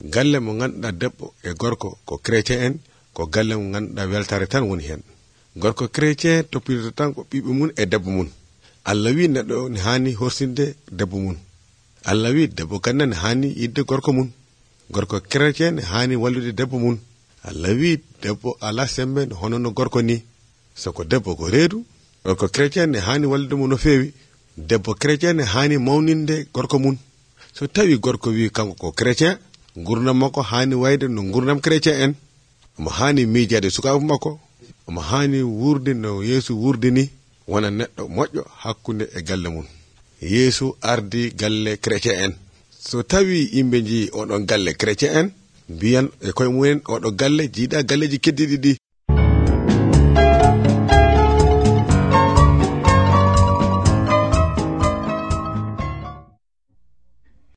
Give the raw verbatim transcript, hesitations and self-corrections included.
galle mo ganduɗa debbo e gorko ko chrétien en ko galle mo ganduɗa weltare tan woni hen. Gorko chrétien toppito tan ko ɓiɓe mun e debbo mun. Allah wi neɗɗo ne hani horsinde debbo mun. Allah wi debbo kanne ne hani yidde gorko mun. Gorko chrétien ne hani wallude debbo mun. Allah wi debbo ala sembe hono no gorko ni. Soko debbo ko reedu, gorko chrétien ne hani wallude mo no feewi. Debbo chrétien ne hani mawninde gorko mun. So tawi gorko wi kanko ko chrétien, gurdam makko hani wayde no gurdam chrétien en. Omo hani miijade sukaɓe makko, omo hani wurde no Yeesu wurde ni, wona neɗɗo moƴƴo hakkunde e galle mun. Yeesu ardi galle chrétien en. So tawi yimɓe ji oɗon galle chrétien en, mbiyan e koye mumen oɗo galle jiiɗa galleji keddiɗi ɗi.